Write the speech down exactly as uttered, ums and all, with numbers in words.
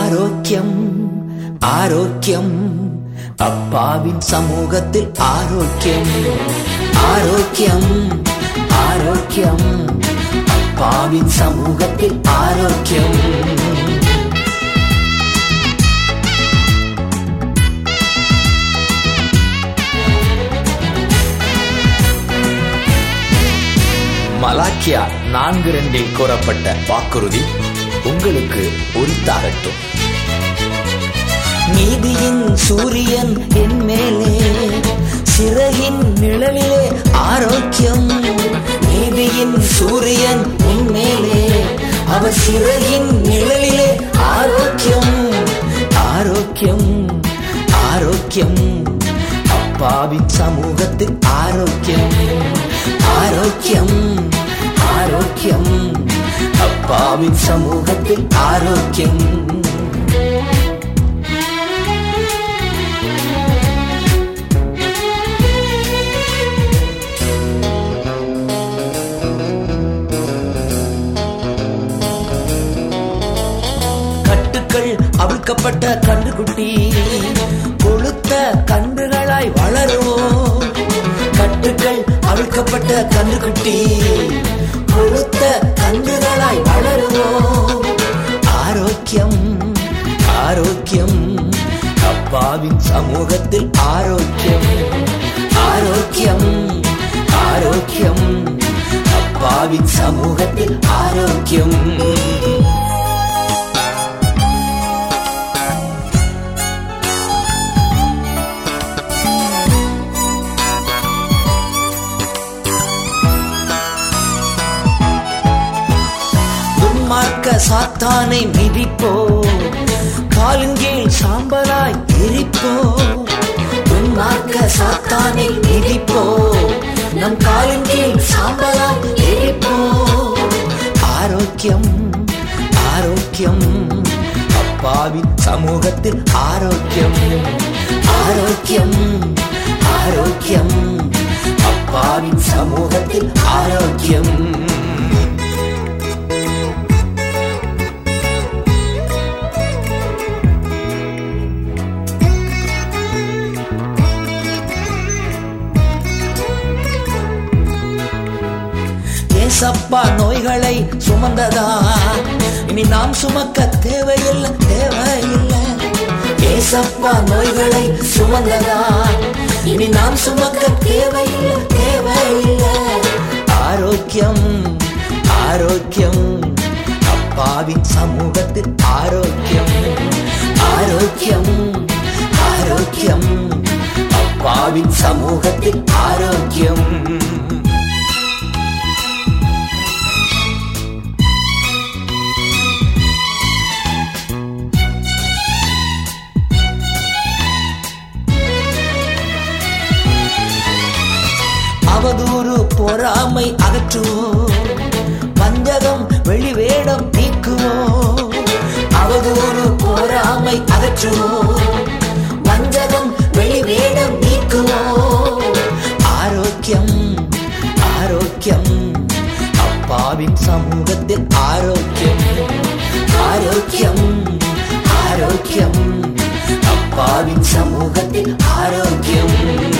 ஆரோக்கியம் ஆரோக்கியம் அப்பாவின் சமூகத்தில் ஆரோக்கியம் ஆரோக்கியம் ஆரோக்கியம் அப்பாவின் சமூகத்தில் ஆரோக்கியம். மலாக்கியா நான்கு இரண்டில் கூறப்பட்ட வாக்குறுதி உங்களுக்கு உரித்தாகட்டும். நீதியின் சூரியன் என் மேலே, சிறகின் நிழலிலே ஆரோக்கியம். நீதியின் சூரியன் என் மேலே, அவர் சிறகின் நிழலிலே ஆரோக்கியம் ஆரோக்கியம் ஆரோக்கியம் அப்பாவின் சமூகத்தில் ஆரோக்கியம் ஆரோக்கியம் ஆரோக்கியம் அப்பாவின் சமூகத்தில் ஆரோக்கியம். கட்டுக்கள் அவிழ்க்கப்பட்ட கன்றுக்குட்டி கொழுத்த கன்றுகளாய் வளருவோம். கட்டுக்கள் அவிழ்க்கப்பட்ட கன்றுக்குட்டி கொழுத்த கன்றுகளாய் வளருவோம். ஆரோக்கியம் ஆரோக்கியம் அப்பாவின் சமூகத்தில் ஆரோக்கியம் ஆரோக்கியம் ஆரோக்கியம் அப்பாவின் சமூகத்தில் ஆரோக்கியம். துன்மார்க்க சாத்தானை மிதிப்போ, காலின் கீழ் சாம்பலாய் எரிப்போ. துன்மார்க்க சாத்தானை மிதிப்போ, நம் காலின் கீழ் சாம்பலாய் எரிப்போ. ஆரோக்கியம் ஆரோக்கியம் அப்பாவின் சமூகத்தில் ஆரோக்கியம் ஆரோக்கியம் ஆரோக்கியம் அப்பாவின் சமூகத்தில் ஆரோக்கியம். ஏசப்பா நோய்களை சுமந்ததா, இனி நாம் சுமக்க தேவையில்லை தேவையில்லை. ஏசப்பா நோய்களை சுமந்ததா, இனி நாம் சுமக்க தேவையில்லை தேவையில்லை. ஆரோக்கியம் ஆரோக்கியம் அப்பாவின் சமூகத்தில் ஆரோக்கியம் ஆரோக்கியம் ஆரோக்கியம் அப்பாவின் சமூகத்தில் ஆரோக்கியம். அவதூறு பொறாமை அகற்றுவோம், வஞ்சகம் வெளிவேடம் நீக்குவோம். அவதூறு பொறாமை அகற்றுவோம், வஞ்சகம் வெளிவேடம் நீக்குவோம். ஆரோக்கியம் ஆரோக்கியம் அப்பாவின் சமூகத்தில் ஆரோக்கியம் ஆரோக்கியம் ஆரோக்கியம் அப்பாவின் சமூகத்தில் ஆரோக்கியம்.